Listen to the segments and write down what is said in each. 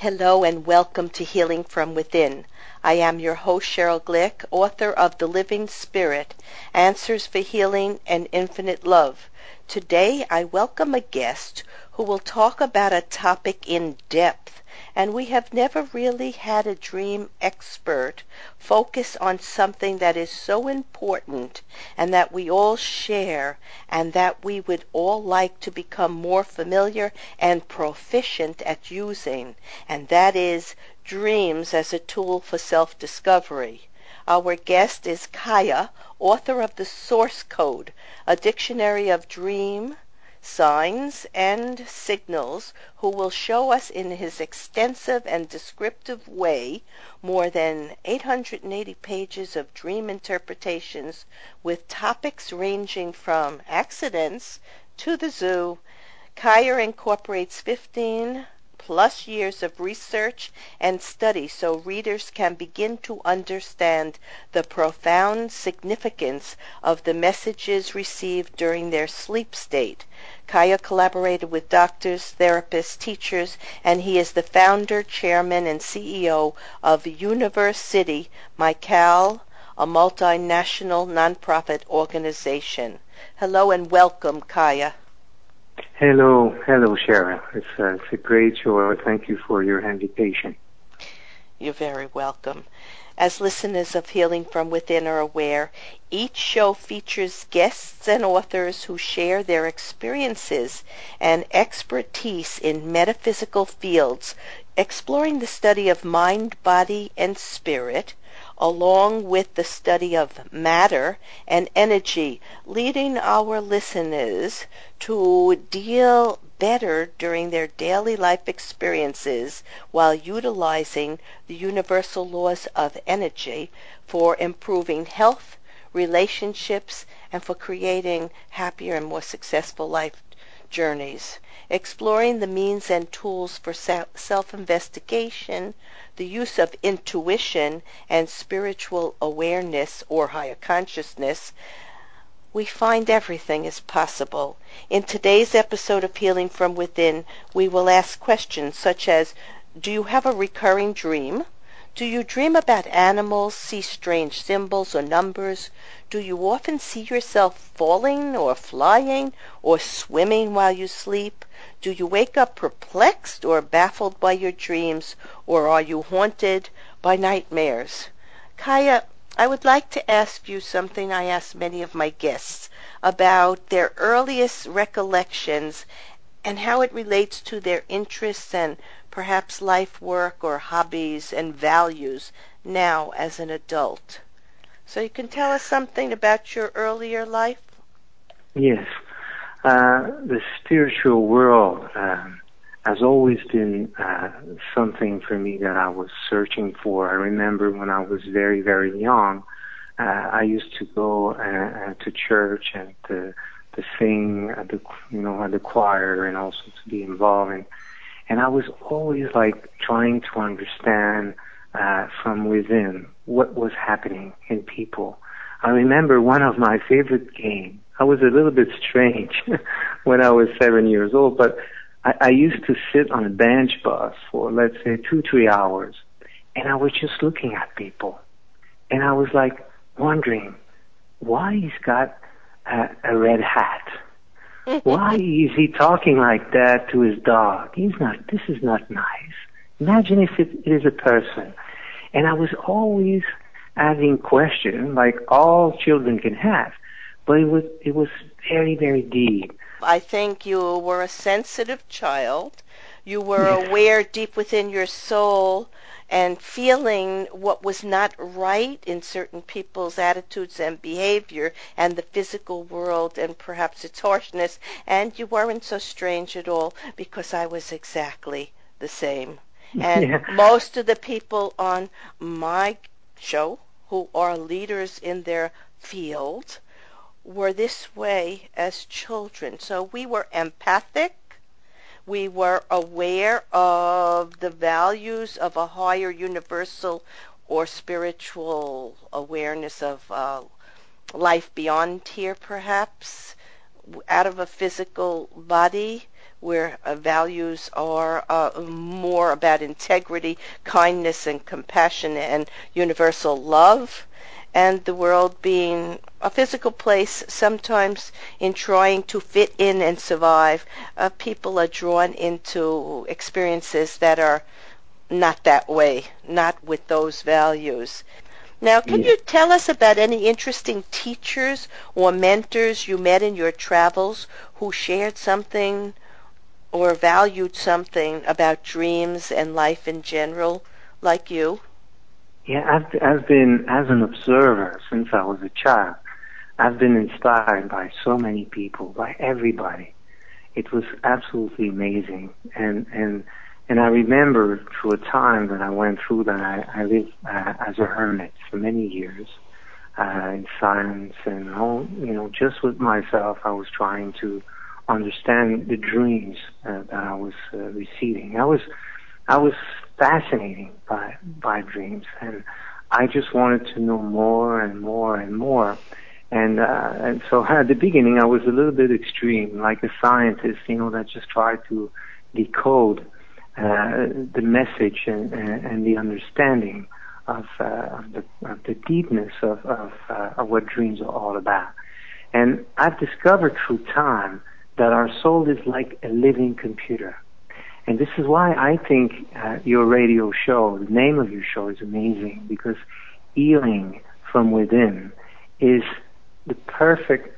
Hello and welcome to Healing from Within. I am your host, Cheryl Glick, author of The Living Spirit, Answers for Healing and Infinite Love. Today I welcome a guest who will talk about a topic in depth, and we have never really had a dream expert focus on something that is so important and that we all share and that we would all like to become more familiar and proficient at using, and that is dreams as a tool for self-discovery. Our guest is Kaya, author of The Source Code, a dictionary of dream signs and signals, who will show us in his extensive and descriptive way more than 880 pages of dream interpretations with topics ranging from accidents to the zoo. Kaya incorporates 15 plus years of research and study so readers can begin to understand the profound significance of the messages received during their sleep state. Kaya collaborated with doctors, therapists, teachers, and he is the founder, chairman, and CEO of Universe City, MyCal, a multinational nonprofit organization. Hello and welcome, Kaya. Hello, Sharon. It's a great joy. Thank you for your invitation. You're very welcome. As listeners of Healing from Within are aware, each show features guests and authors who share their experiences and expertise in metaphysical fields, exploring the study of mind, body, and spirit, along with the study of matter and energy, leading our listeners to deal better during their daily life experiences while utilizing the universal laws of energy for improving health, relationships, and for creating happier and more successful life journeys. Exploring the means and tools for self-investigation, the use of intuition and spiritual awareness or higher consciousness, we find everything is possible. In today's episode of Healing from Within, we will ask questions such as, do you have a recurring dream? Do you dream about animals, see strange symbols or numbers? Do you often see yourself falling or flying or swimming while you sleep? Do you wake up perplexed or baffled by your dreams, or are you haunted by nightmares? Kaya, I would like to ask you something I ask many of my guests about their earliest recollections and how it relates to their interests and perhaps life work or hobbies and values now as an adult. So you can tell us something about your earlier life? Yes. The spiritual world has always been something for me that I was searching for. I remember when I was very, very young, I used to go to church and to sing at the choir and also to be involved. And I was always trying to understand from within what was happening in people. I remember one of my favorite games. I was a little bit strange when I was 7 years old, but I used to sit on a bench bus for, let's say, 2-3 hours, and I was just looking at people. And I was wondering, why he's got a red hat? Why is he talking like that to his dog? This is not nice. Imagine if it is a person. And I was always asking questions like all children can have, but it was very, very deep. I think you were a sensitive child. You were Yes. aware deep within your soul and feeling what was not right in certain people's attitudes and behavior and the physical world and perhaps its harshness. And you weren't so strange at all because I was exactly the same. And Yeah. most of the people on my show who are leaders in their field were this way as children. So we were empathic. We were aware of the values of a higher universal or spiritual awareness of life beyond here, perhaps, out of a physical body. where values are more about integrity, kindness, and compassion, and universal love, and the world being a physical place, sometimes in trying to fit in and survive, people are drawn into experiences that are not that way, not with those values. Now, can Yeah. you tell us about any interesting teachers or mentors you met in your travels who shared something or valued something about dreams and life in general, like you? Yeah, I've been, as an observer since I was a child, I've been inspired by so many people, by everybody. It was absolutely amazing. And I remember through a time that I went through that I lived as a hermit for many years, in silence and all, just with myself. I was trying to understand the dreams that I was receiving. I was fascinated by dreams, and I just wanted to know more and more and more. And so at the beginning, I was a little bit extreme, like a scientist, that just tried to decode the message and the understanding of the deepness of what dreams are all about. And I've discovered through time that our soul is like a living computer. And this is why I think your radio show, the name of your show, is amazing, because healing from within is the perfect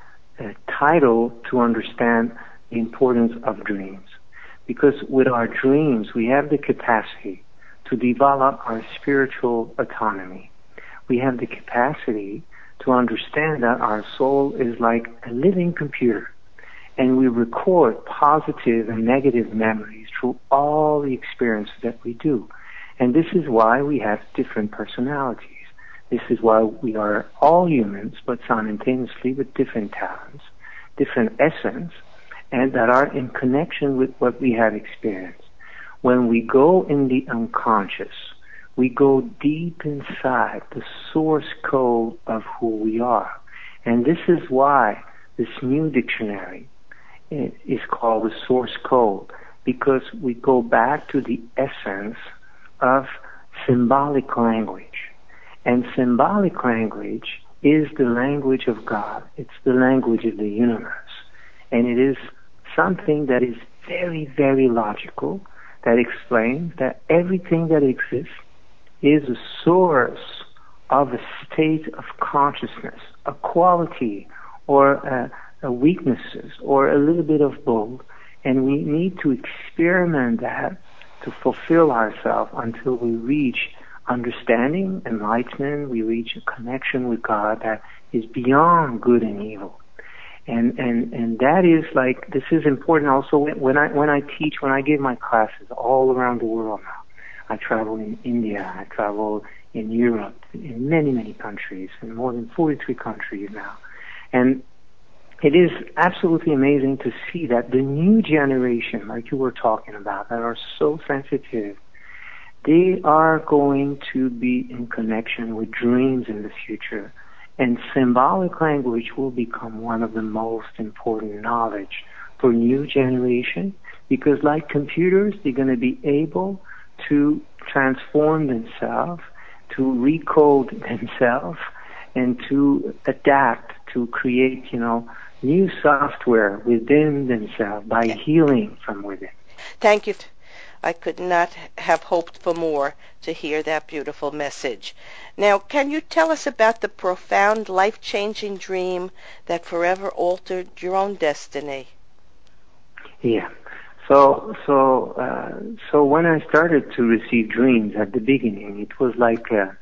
title to understand the importance of dreams. Because with our dreams, we have the capacity to develop our spiritual autonomy. We have the capacity to understand that our soul is like a living computer, and we record positive and negative memories through all the experiences that we do. And this is why we have different personalities. This is why we are all humans, but simultaneously with different talents, different essence, and that are in connection with what we have experienced. When we go in the unconscious, we go deep inside the source code of who we are. And this is why this new dictionary is called the source code, because we go back to the essence of symbolic language. And symbolic language is the language of God. It's the language of the universe. And it is something that is very, very logical, that explains that everything that exists is a source of a state of consciousness, a quality, or a weaknesses, or a little bit of both. And we need to experiment that to fulfill ourselves until we reach understanding, enlightenment, we reach a connection with God that is beyond good and evil. And that is like, this is important also when I teach, when I give my classes all around the world now. I travel in India, I travel in Europe, in many, many countries, in more than 43 countries now. And it is absolutely amazing to see that the new generation, like you were talking about, that are so sensitive, they are going to be in connection with dreams in the future. And symbolic language will become one of the most important knowledge for new generation, because like computers, they're going to be able to transform themselves, to recode themselves, and to adapt, to create, new software within themselves by healing from within. Thank you. I could not have hoped for more to hear that beautiful message. Now, can you tell us about the profound, life-changing dream that forever altered your own destiny? Yeah. So when I started to receive dreams at the beginning, it was like a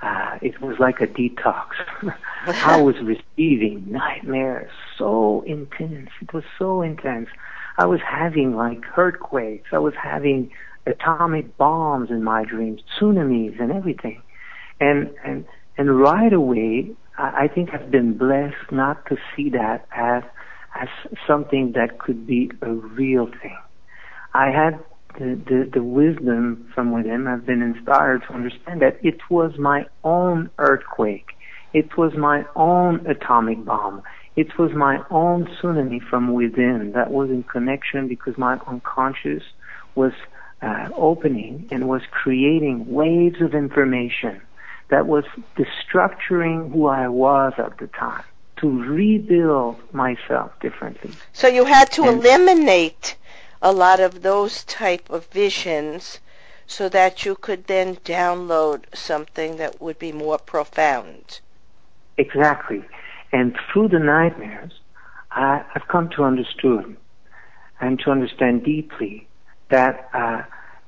detox. I was receiving nightmares so intense. It was so intense. I was having like earthquakes. I was having atomic bombs in my dreams, tsunamis and everything. And right away, I think I've been blessed not to see that as something that could be a real thing. I had the wisdom from within. I've been inspired to understand that it was my own earthquake. It was my own atomic bomb. it was my own tsunami from within that was in connection, because my unconscious was opening and was creating waves of information that was destructuring who I was at the time, to rebuild myself differently. So you had to eliminate a lot of those type of visions so that you could then download something that would be more profound. Exactly. And through the nightmares, I've come to understand deeply that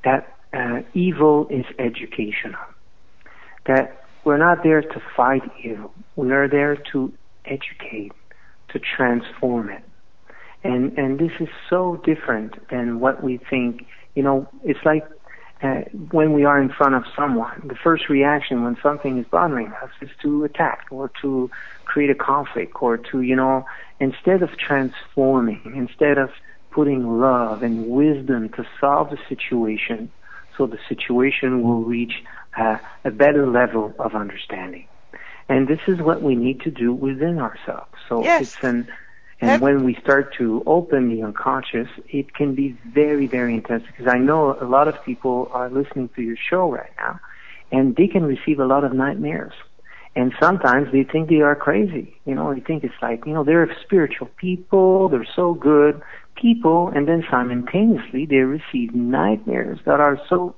evil is educational. That we're not there to fight evil. We are there to educate, to transform it. And this is so different than what we think. It's like when we are in front of someone, the first reaction when something is bothering us is to attack or to create a conflict or to, instead of transforming, instead of putting love and wisdom to solve the situation, so the situation will reach a better level of understanding. And this is what we need to do within ourselves. So yes. And when we start to open the unconscious, it can be very, very intense, because I know a lot of people are listening to your show right now, and they can receive a lot of nightmares. And sometimes they think they are crazy. They think it's like, they're spiritual people, they're so good people, and then simultaneously they receive nightmares that are so,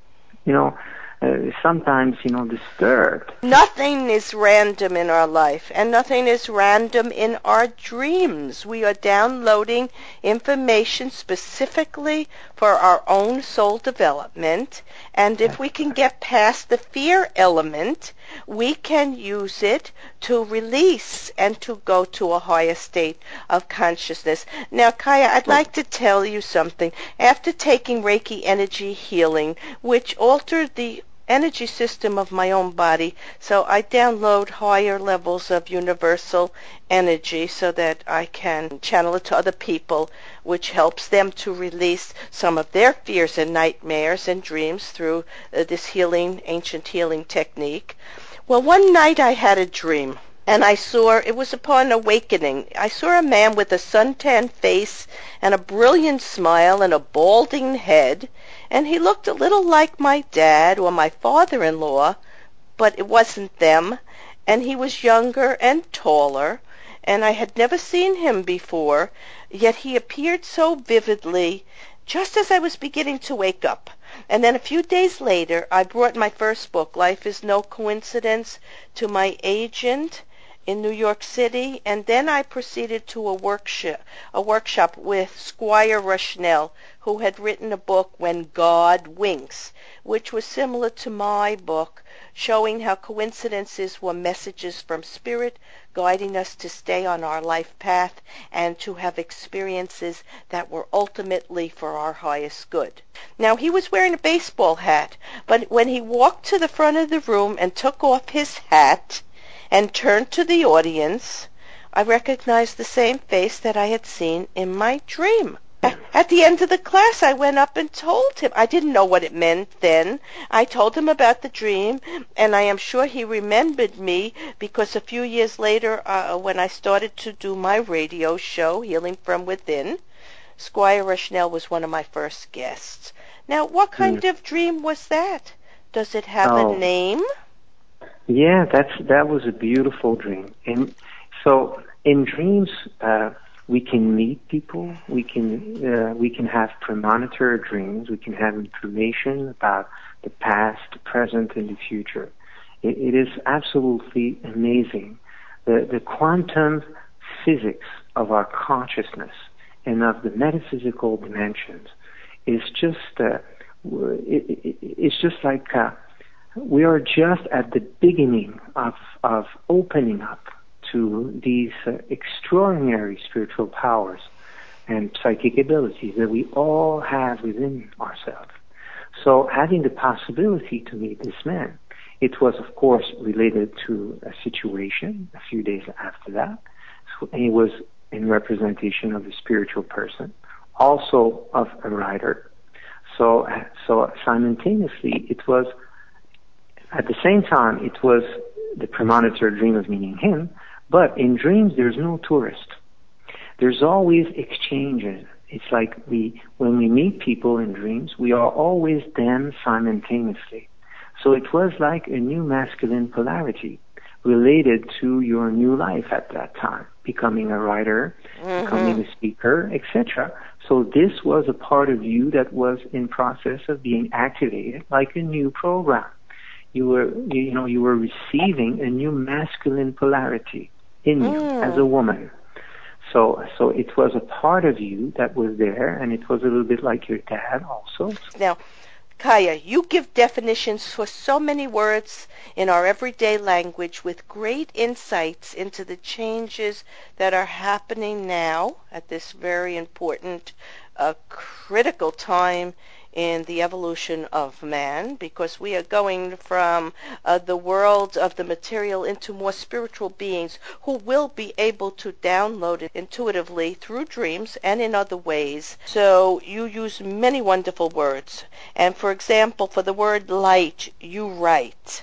sometimes, disturbed. Nothing is random in our life, and nothing is random in our dreams. We are downloading information specifically for our own soul development, and if we can get past the fear element, we can use it to release and to go to a higher state of consciousness. Now, Kaya, I'd like to tell you something. After taking Reiki energy healing, which altered the energy system of my own body, so I download higher levels of universal energy so that I can channel it to other people, which helps them to release some of their fears and nightmares and dreams through this ancient healing technique. Well, one night I had a dream, and it was upon awakening. I saw a man with a suntan face and a brilliant smile and a balding head, and he looked a little like my dad or my father-in-law, but it wasn't them, and he was younger and taller, and I had never seen him before, yet he appeared so vividly just as I was beginning to wake up. And then a few days later, I brought my first book, Life is No Coincidence, to my agent in New York City, and then I proceeded to a workshop with Squire Rushnell, who had written a book, When God Winks, which was similar to my book, showing how coincidences were messages from Spirit, guiding us to stay on our life path and to have experiences that were ultimately for our highest good. Now, he was wearing a baseball hat, but when he walked to the front of the room and took off his hat and turned to the audience, I recognized the same face that I had seen in my dream. At the end of the class, I went up and told him. I didn't know what it meant then. I told him about the dream, and I am sure he remembered me, because a few years later, when I started to do my radio show, Healing from Within, Squire Rushnell was one of my first guests. Now, what kind of dream was that? Does it have a name? Yeah, that was a beautiful dream. And so in dreams, we can meet people. We can have premonitory dreams. We can have information about the past, the present, and the future. It is absolutely amazing. The quantum physics of our consciousness and of the metaphysical dimensions is just it's just like we are just at the beginning of opening up to these extraordinary spiritual powers and psychic abilities that we all have within ourselves. So having the possibility to meet this man, it was of course related to a situation a few days after that. So he was in representation of a spiritual person, also of a writer. So simultaneously, it was, at the same time, it was the premonitory dream of meeting him, but in dreams there's no tourist. there's always exchanges. It's like when we meet people in dreams, we are always them simultaneously. So it was like a new masculine polarity related to your new life at that time, becoming a writer, becoming a speaker, etc. So this was a part of you that was in process of being activated, like a new program. You were receiving a new masculine polarity in you as a woman. So it was a part of you that was there, and it was a little bit like your dad also. Now, Kaya, you give definitions for so many words in our everyday language with great insights into the changes that are happening now at this very important, critical time in the evolution of man, because we are going from the world of the material into more spiritual beings who will be able to download it intuitively through dreams and in other ways. So you use many wonderful words. And for example, for the word light, you write,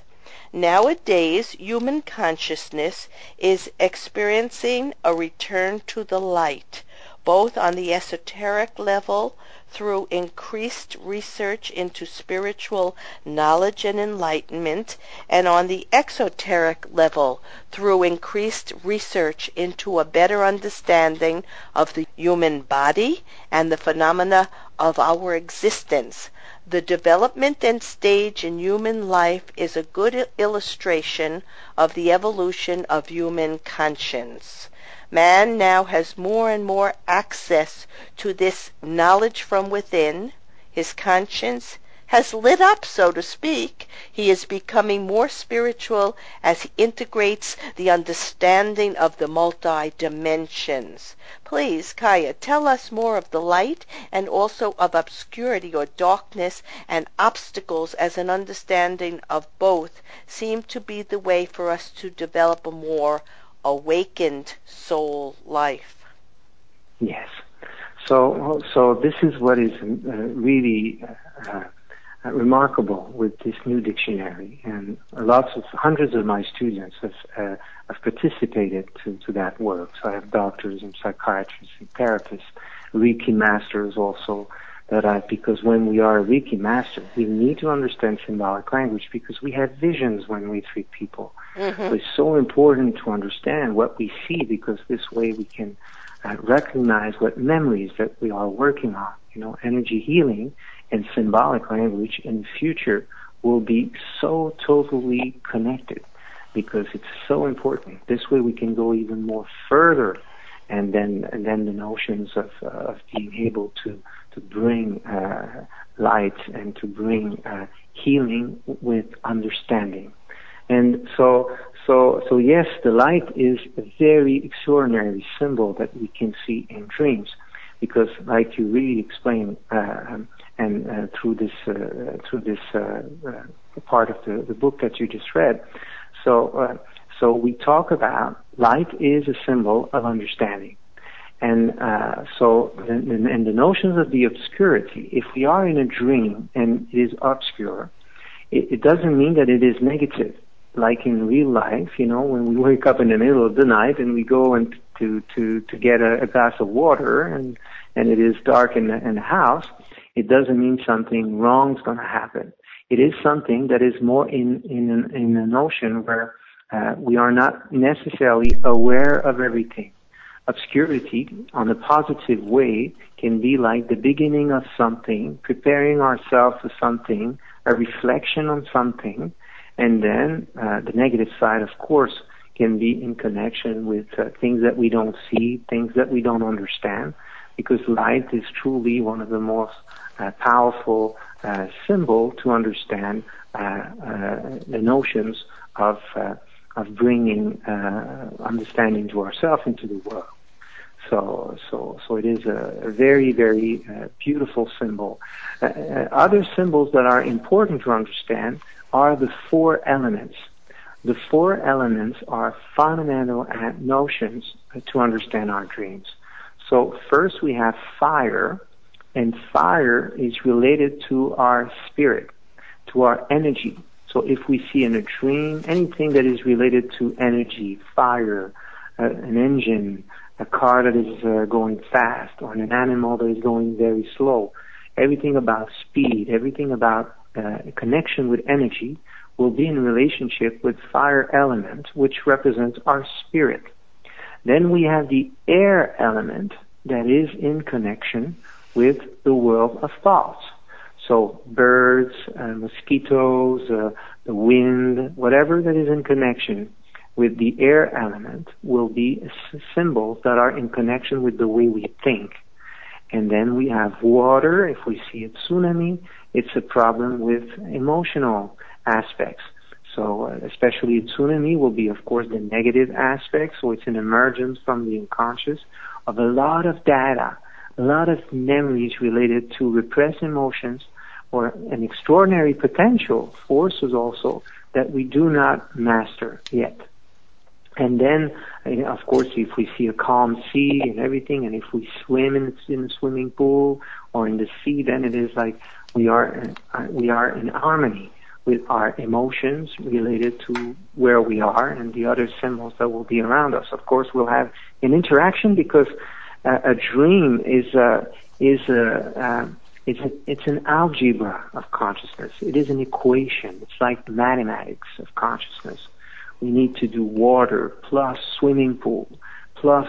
nowadays, human consciousness is experiencing a return to the light, both on the esoteric level through increased research into spiritual knowledge and enlightenment, and on the exoteric level through increased research into a better understanding of the human body and the phenomena of our existence. The development and stage in human life is a good illustration of the evolution of human conscience. Man now has more and more access to this knowledge from within. His conscience has lit up, so to speak. He is becoming more spiritual as he integrates the understanding of the multi-dimensions. Please, Kaya, tell us more of the light and also of obscurity or darkness and obstacles, as an understanding of both seem to be the way for us to develop a more awakened soul life. Yes. So this is what is really remarkable with this new dictionary, and hundreds of my students have participated to that work. So I have doctors and psychiatrists and therapists, Reiki masters also, because when we are a Reiki master, we need to understand symbolic language because we have visions when we treat people. So it's so important to understand what we see, because this way we can recognize what memories that we are working on. Energy healing and symbolic language in the future will be so totally connected because it's so important. This way we can go even more further, and then the notions of being able to bring light and to bring healing with understanding. And so yes, the light is a very extraordinary symbol that we can see in dreams, because, like you really explained, and through this part of the book that you just read, so we talk about light is a symbol of understanding. And so the notions of the obscurity, if we are in a dream and it is obscure, it doesn't mean that it is negative. Like in real life, when we wake up in the middle of the night and we go and to get a glass of water and it is dark in the house, it doesn't mean something wrong is going to happen. It is something that is more in a notion where we are not necessarily aware of everything. Obscurity, on a positive way, can be like the beginning of something, preparing ourselves for something, a reflection on something, and then the negative side, of course, can be in connection with things that we don't see, things that we don't understand, because light is truly one of the most powerful symbol to understand the notions of bringing understanding to ourselves and to the world. So it is a very, very beautiful symbol. Other symbols that are important to understand are the four elements. The four elements are fundamental notions to understand our dreams. So first we have fire, and fire is related to our spirit, to our energy. So if we see in a dream anything that is related to energy, fire, an engine, a car that is going fast, or an animal that is going very slow. Everything about speed, everything about connection with energy will be in relationship with fire element, which represents our spirit. Then we have the air element that is in connection with the world of thoughts. So birds, mosquitoes, the wind, whatever that is in connection with the air element will be symbols that are in connection with the way we think. And then we have water. If we see a tsunami, it's a problem with emotional aspects. So especially a tsunami will be, of course, the negative aspect. So it's an emergence from the unconscious of a lot of data, a lot of memories related to repressed emotions, or an extraordinary potential forces also that we do not master yet. And then, of course, if we see a calm sea and everything, and if we swim in a swimming pool or in the sea, then it is like we are in harmony with our emotions related to where we are and the other symbols that will be around us. Of course, we'll have an interaction because a dream is it's an algebra of consciousness. It is an equation. It's like mathematics of consciousness. We need to do water plus swimming pool plus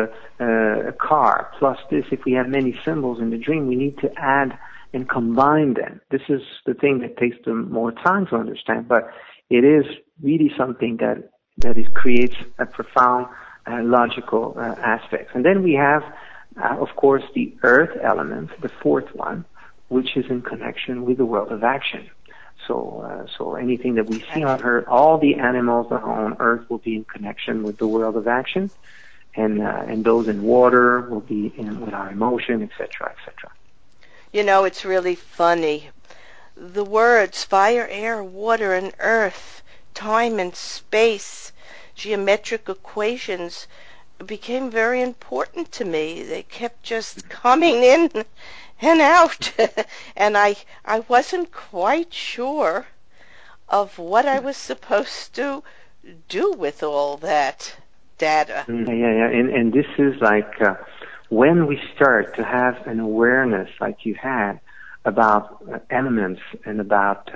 a car plus this. If we have many symbols in the dream, we need to add and combine them. This is the thing that takes them more time to understand, but it is really something that creates a profound logical aspect. And then we have, of course, the earth element, the fourth one, which is in connection with the world of action. So anything that we see on Earth, all the animals that are on Earth will be in connection with the world of action, and those in water will be with our emotion, etc., etc. You know, it's really funny. The words fire, air, water, and earth, time and space, geometric equations became very important to me. They kept just coming in and out, and I wasn't quite sure of what I was supposed to do with all that data. Yeah. And this is like when we start to have an awareness like you had about elements and about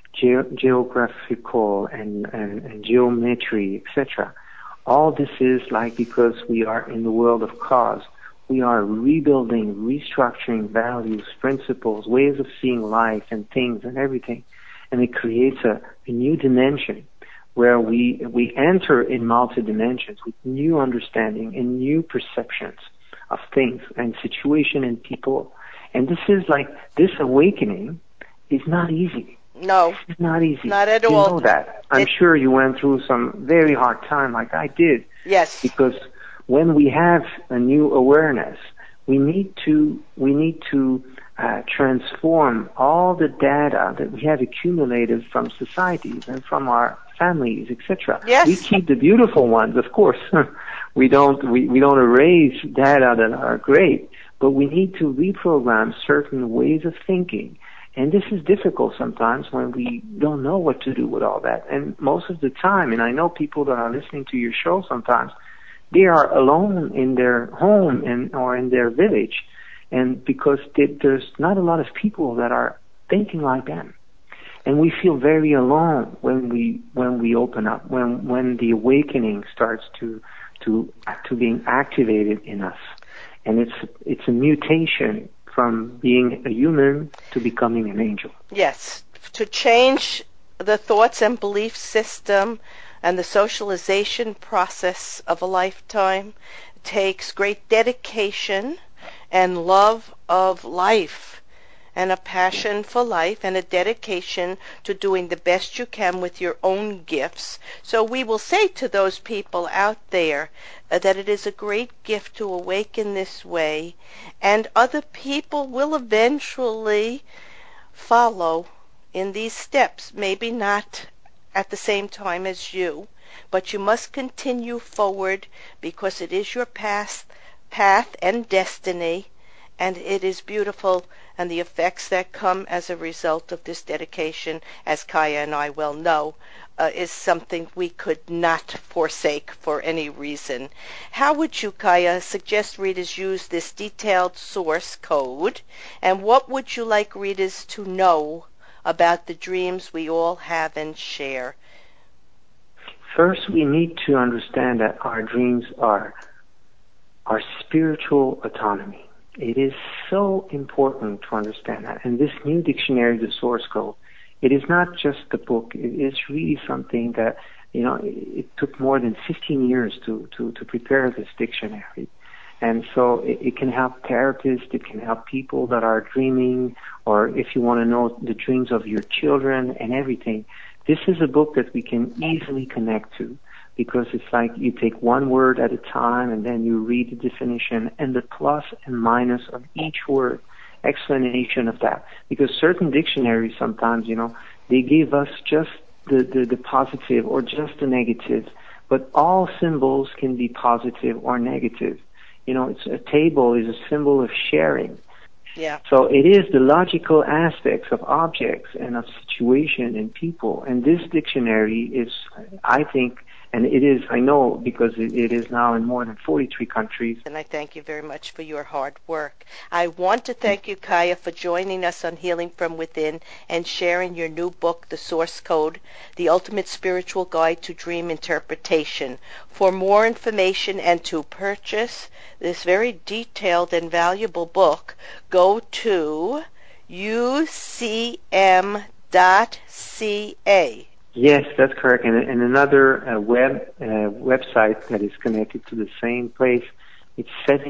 geographical and geometry, etc. All this is like because we are in the world of cause. We are rebuilding, restructuring values, principles, ways of seeing life and things and everything. And it creates a new dimension where we enter in multi-dimensions with new understanding and new perceptions of things and situation and people. And this is like, this awakening is not easy. No. It's not easy. Not at all. You know that. I'm sure you went through some very hard time like I did. Yes. Because when we have a new awareness, we need to transform all the data that we have accumulated from societies and from our families, etc. Yes. We keep the beautiful ones, of course. we don't erase data that are great, but we need to reprogram certain ways of thinking. And this is difficult sometimes when we don't know what to do with all that. And most of the time, and I know people that are listening to your show sometimes, they are alone in their home or in their village, and because there's not a lot of people that are thinking like them, and we feel very alone when we open up, when the awakening starts to being activated in us, and it's a mutation from being a human to becoming an angel. Yes, to change the thoughts and belief system and the socialization process of a lifetime takes great dedication and love of life and a passion for life and a dedication to doing the best you can with your own gifts. So we will say to those people out there that it is a great gift to awaken this way, and other people will eventually follow in these steps, maybe not at the same time as you, but you must continue forward because it is your path and destiny, and it is beautiful and the effects that come as a result of this dedication, as Kaya and I well know, is something we could not forsake for any reason. How would you, Kaya, suggest readers use this detailed source code, and what would you like readers to know about the dreams we all have and share? First, we need to understand that our dreams are our spiritual autonomy. It is so important to understand that. And this new dictionary, the source code, it is not just a book. It is really something that, it took more than 15 years to prepare this dictionary. And so it can help therapists, it can help people that are dreaming, or if you want to know the dreams of your children and everything. This is a book that we can easily connect to, because it's like you take one word at a time and then you read the definition and the plus and minus of each word, explanation of that. Because certain dictionaries sometimes, they give us just the positive or just the negative, but all symbols can be positive or negative. It's a table is a symbol of sharing. Yeah. So it is the logical aspects of objects and of situation and people. And this dictionary is, I think, and it is, I know, because it is now in more than 43 countries. And I thank you very much for your hard work. I want to thank you, Kaya, for joining us on Healing from Within and sharing your new book, The Source Code, The Ultimate Spiritual Guide to Dream Interpretation. For more information and to purchase this very detailed and valuable book, go to ucm.ca. Yes, that's correct. And another website that is connected to the same place, it's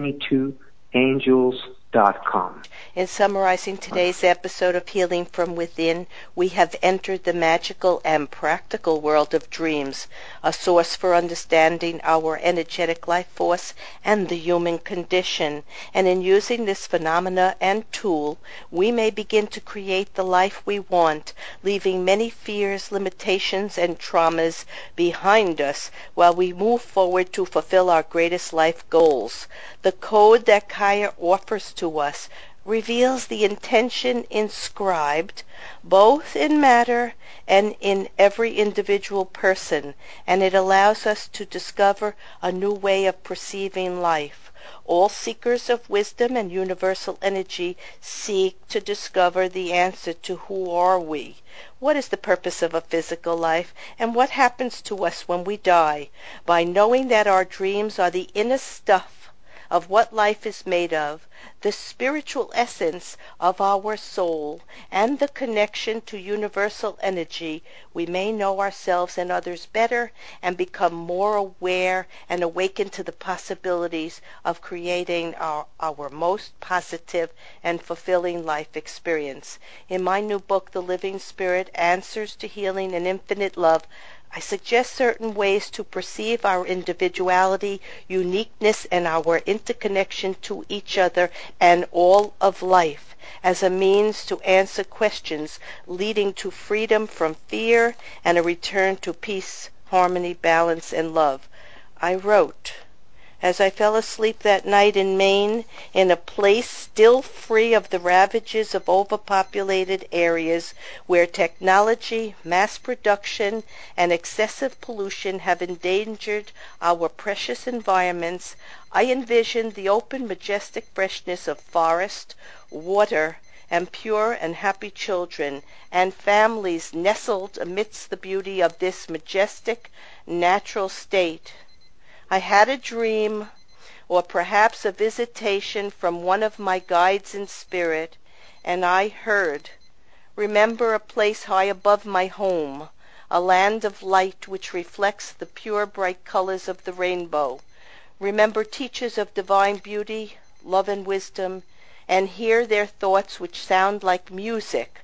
72angels.com. In summarizing today's episode of Healing from Within, we have entered the magical and practical world of dreams, a source for understanding our energetic life force and the human condition. And in using this phenomena and tool, we may begin to create the life we want, leaving many fears, limitations, and traumas behind us while we move forward to fulfill our greatest life goals. The code that Kaya offers to us reveals the intention inscribed both in matter and in every individual person, and it allows us to discover a new way of perceiving life. All seekers of wisdom and universal energy seek to discover the answer to who are we, what is the purpose of a physical life, and what happens to us when we die. By knowing that our dreams are the inner stuff of what life is made of, the spiritual essence of our soul, and the connection to universal energy, we may know ourselves and others better and become more aware and awaken to the possibilities of creating our most positive and fulfilling life experience. In my new book, The Living Spirit, Answers to Healing and Infinite Love, I suggest certain ways to perceive our individuality, uniqueness, and our interconnection to each other and all of life as a means to answer questions leading to freedom from fear and a return to peace, harmony, balance, and love. I wrote, as I fell asleep that night in Maine, in a place still free of the ravages of overpopulated areas where technology, mass production, and excessive pollution have endangered our precious environments, I envisioned the open, majestic freshness of forest, water, and pure and happy children, and families nestled amidst the beauty of this majestic, natural state. I had a dream, or perhaps a visitation from one of my guides in spirit, and I heard, "Remember a place high above my home, a land of light which reflects the pure, bright colors of the rainbow. Remember teachers of divine beauty, love, and wisdom, and hear their thoughts which sound like music,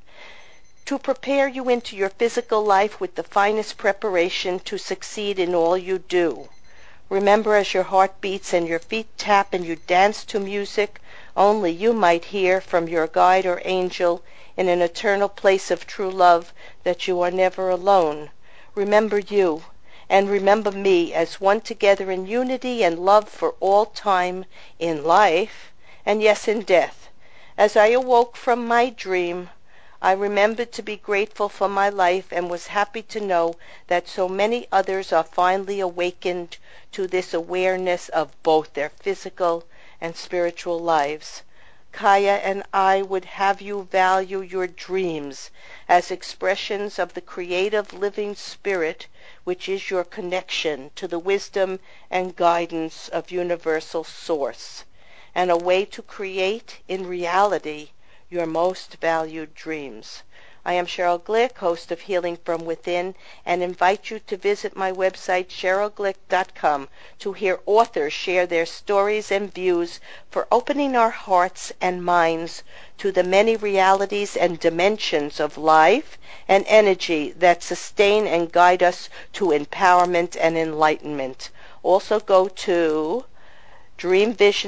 to prepare you into your physical life with the finest preparation to succeed in all you do. Remember as your heart beats and your feet tap and you dance to music only you might hear from your guide or angel in an eternal place of true love that you are never alone. Remember you, and remember me as one together in unity and love for all time, in life, and yes, in death. As I awoke from my dream, I remembered to be grateful for my life and was happy to know that so many others are finally awakened to this awareness of both their physical and spiritual lives. Kaya and I would have you value your dreams as expressions of the creative living spirit, which is your connection to the wisdom and guidance of Universal Source, and a way to create in reality your most valued dreams. I am Cheryl Glick, host of Healing from Within, and invite you to visit my website, cherylglick.com, to hear authors share their stories and views for opening our hearts and minds to the many realities and dimensions of life and energy that sustain and guide us to empowerment and enlightenment. Also go to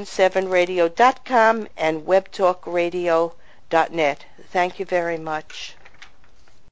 dreamvision7radio.com and webtalkradio.net. Thank you very much.